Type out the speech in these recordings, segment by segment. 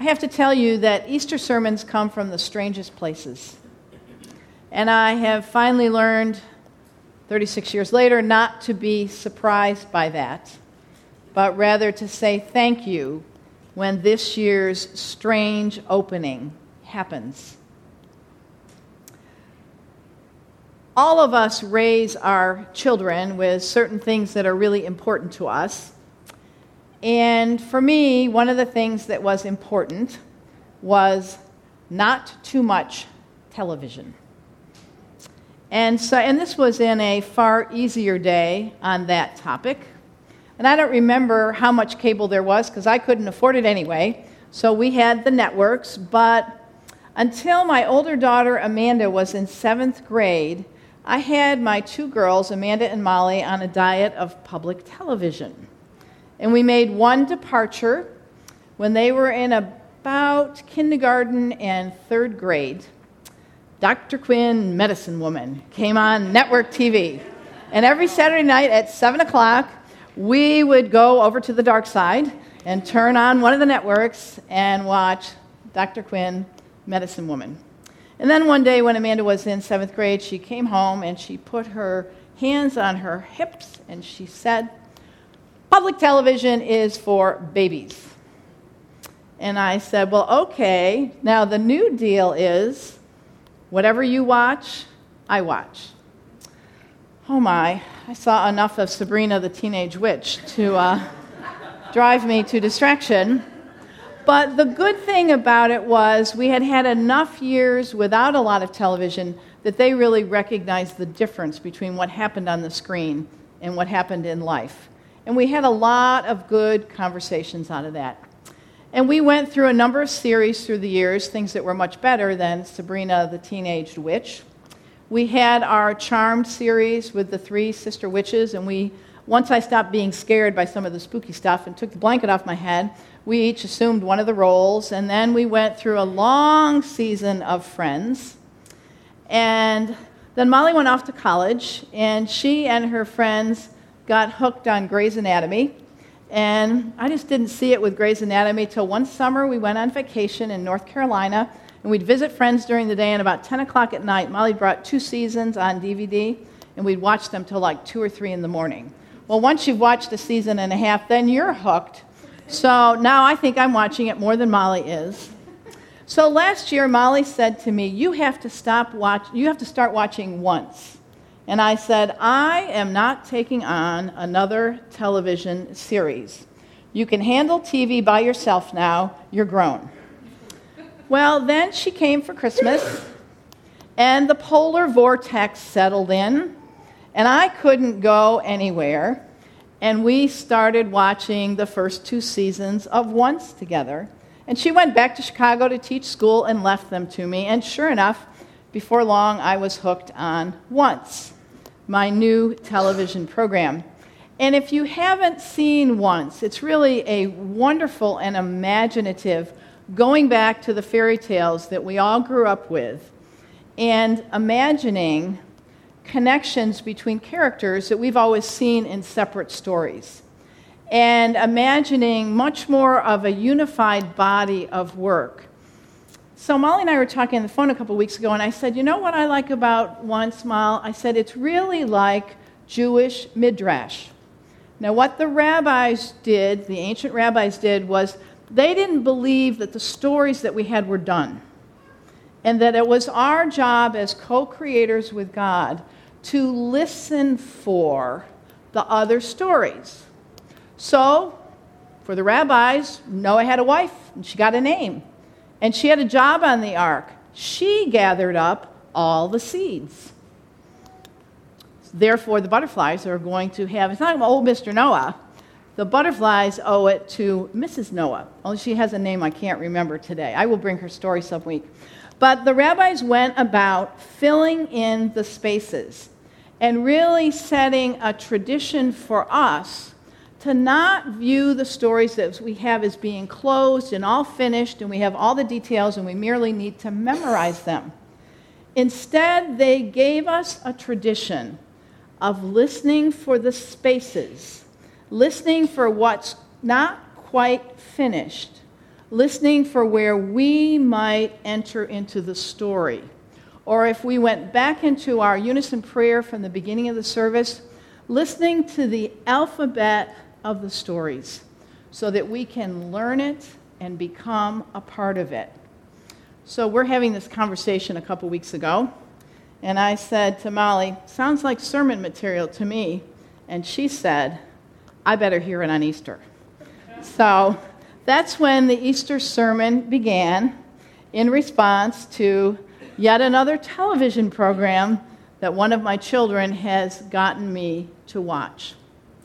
I have to tell you that Easter sermons come from the strangest places. And I have finally learned, 36 years later, not to be surprised by that, but rather to say thank you when this year's strange opening happens. All of us raise our children with certain things that are really important to us. And for me, one of the things that was important was not too much television. And this was in a far easier day on that topic. And I don't remember how much cable there was because I couldn't afford it anyway. So we had the networks. But until my older daughter, Amanda, was in 7th grade, I had my two girls, Amanda and Molly, on a diet of public television. And we made one departure when they were in about kindergarten and 3rd grade. Dr. Quinn, Medicine Woman, came on network TV. And every Saturday night at 7 o'clock, we would go over to the dark side and turn on one of the networks and watch Dr. Quinn, Medicine Woman. And then one day when Amanda was in 7th grade, she came home and she put her hands on her hips and she said, "Public television is for babies." And I said, well, okay, now the new deal is whatever you watch, I watch. Oh my, I saw enough of Sabrina the Teenage Witch to drive me to distraction. But the good thing about it was we had had enough years without a lot of television that they really recognized the difference between what happened on the screen and what happened in life. And we had a lot of good conversations out of that. And we went through a number of series through the years, things that were much better than Sabrina the Teenage Witch. We had our Charmed series with the 3 sister witches, and once I stopped being scared by some of the spooky stuff and took the blanket off my head, we each assumed one of the roles, and then we went through a long season of Friends. And then Molly went off to college, and she and her friends got hooked on Grey's Anatomy. And I just didn't see it with Grey's Anatomy till one summer we went on vacation in North Carolina, and we'd visit friends during the day, and about 10 o'clock at night, Molly brought 2 seasons on DVD, and we'd watch them till like 2 or 3 in the morning. Well, once you've watched a season and a half, then you're hooked. So now I think I'm watching it more than Molly is. So last year, Molly said to me, you have to start watching once. And I said, I am not taking on another television series. You can handle TV by yourself now. You're grown. Well, then she came for Christmas, and the polar vortex settled in, and I couldn't go anywhere. And we started watching the first 2 seasons of Once together. And she went back to Chicago to teach school and left them to me. And sure enough, before long, I was hooked on Once, my new television program. And if you haven't seen Once, it's really a wonderful and imaginative going back to the fairy tales that we all grew up with and imagining connections between characters that we've always seen in separate stories, and imagining much more of a unified body of work. So Molly and I were talking on the phone a couple weeks ago, and I said, you know what I like about Once, Molly? I said, it's really like Jewish midrash. Now, what the rabbis did, the ancient rabbis did, was they didn't believe that the stories that we had were done, and that it was our job as co-creators with God to listen for the other stories. So, for the rabbis, Noah had a wife, and she got a name. And she had a job on the ark. She gathered up all the seeds. Therefore, the butterflies are going to have, it's not old Mr. Noah. The butterflies owe it to Mrs. Noah. Only she has a name I can't remember today. I will bring her story some week. But the rabbis went about filling in the spaces and really setting a tradition for us to not view the stories that we have as being closed and all finished, and we have all the details and we merely need to memorize them. Instead, they gave us a tradition of listening for the spaces, listening for what's not quite finished, listening for where we might enter into the story. Or if we went back into our unison prayer from the beginning of the service, listening to the alphabet of the stories so that we can learn it and become a part of it. So we're having this conversation a couple weeks ago, and I said to Molly, sounds like sermon material to me. And she said, I better hear it on Easter. So that's when the Easter sermon began, in response to yet another television program that one of my children has gotten me to watch.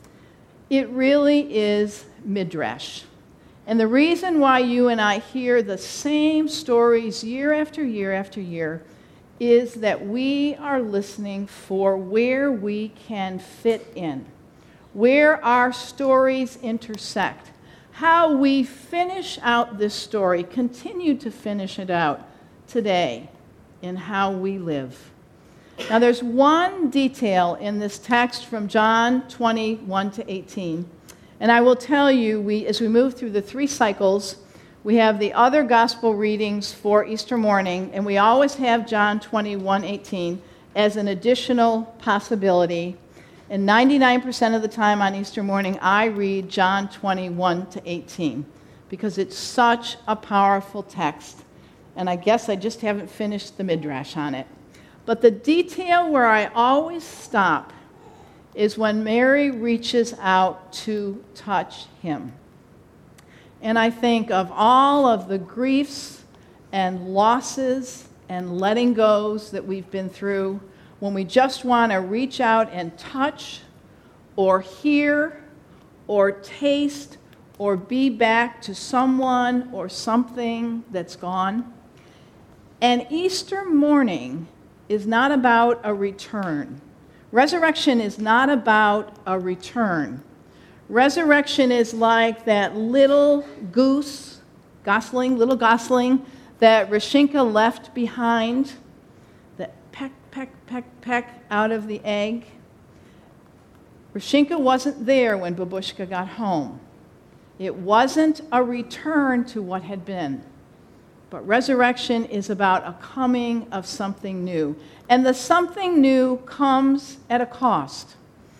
It really is Midrash. And the reason why you and I hear the same stories year after year after year is that we are listening for where we can fit in, where our stories intersect, how we finish out this story, continue to finish it out today in how we live. Now, there's one detail in this text from John 21 to 18, and I will tell you, as we move through the 3 cycles, we have the other gospel readings for Easter morning, and we always have John 21:18 as an additional possibility. And 99% of the time on Easter morning, I read John 21 to 18 because it's such a powerful text. And I guess I just haven't finished the Midrash on it. But the detail where I always stop is when Mary reaches out to touch him. And I think of all of the griefs and losses and letting goes that we've been through when we just want to reach out and touch or hear or taste or be back to someone or something that's gone. And Easter morning is not about a return. Resurrection is not about a return. Resurrection is like that little little gosling that Rashinka left behind, that peck out of the egg. Rashinka wasn't there when Babushka got home. It wasn't a return to what had been. But resurrection is about a coming of something new. And the something new comes at a cost.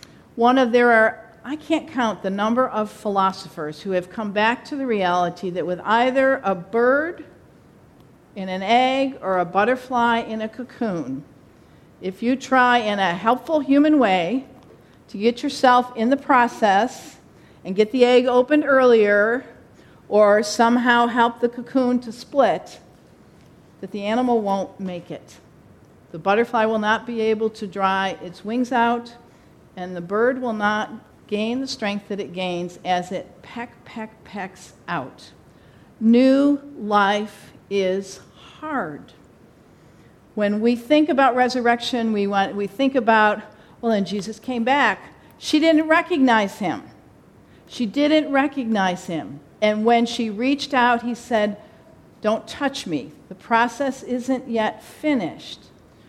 I can't count the number of philosophers who have come back to the reality that with either a bird in an egg or a butterfly in a cocoon, if you try in a helpful human way to get yourself in the process and get the egg opened earlier, or somehow help the cocoon to split, that the animal won't make it. The butterfly will not be able to dry its wings out, and the bird will not gain the strength that it gains as it pecks out. New life is hard. When we think about resurrection, we think about, well, then Jesus came back. She didn't recognize him. She didn't recognize him. And when she reached out, he said, don't touch me. The process isn't yet finished.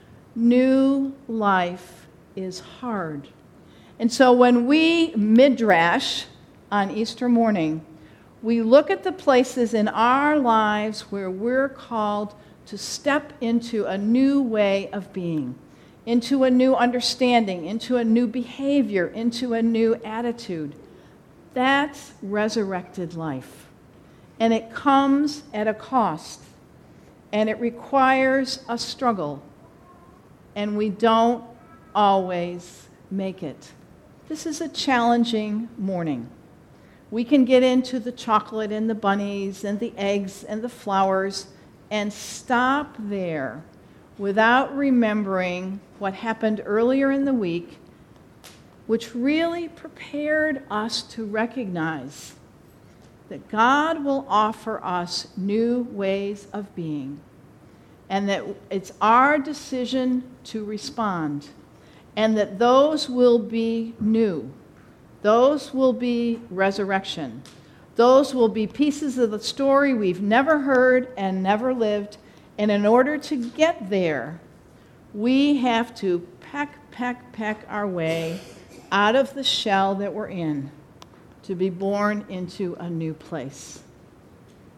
New life is hard. And so when we midrash on Easter morning, we look at the places in our lives where we're called to step into a new way of being, into a new understanding, into a new behavior, into a new attitude. That's resurrected life. And it comes at a cost. And it requires a struggle. And we don't always make it. This is a challenging morning. We can get into the chocolate and the bunnies and the eggs and the flowers and stop there without remembering what happened earlier in the week, which really prepared us to recognize that God will offer us new ways of being, and that it's our decision to respond, and that those will be new. Those will be resurrection. Those will be pieces of the story we've never heard and never lived, and in order to get there, we have to peck our way out of the shell that we're in to be born into a new place.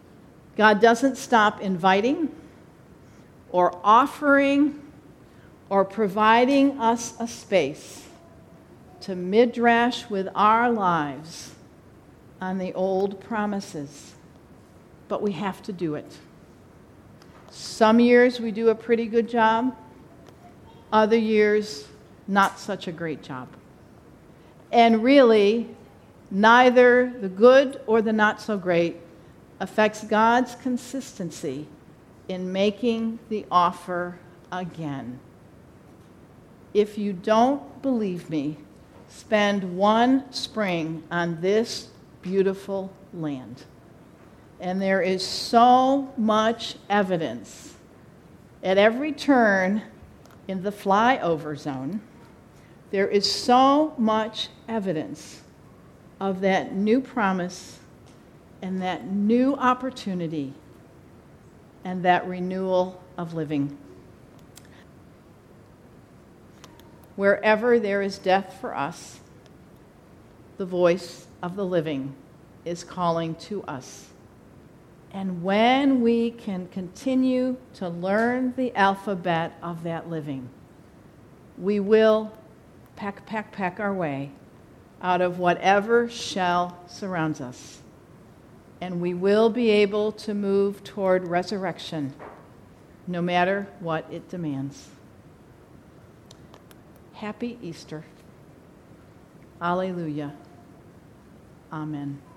God doesn't stop inviting or offering or providing us a space to midrash with our lives on the old promises. But we have to do it. Some years we do a pretty good job. Other years, not such a great job. And really, neither the good or the not so great affects God's consistency in making the offer again. If you don't believe me, spend one spring on this beautiful land. And there is so much evidence at every turn in the flyover zone. There is so much evidence of that new promise and that new opportunity and that renewal of living. Wherever there is death for us, the voice of the living is calling to us. And when we can continue to learn the alphabet of that living, we will peck our way out of whatever shell surrounds us. And we will be able to move toward resurrection, no matter what it demands. Happy Easter. Alleluia. Amen.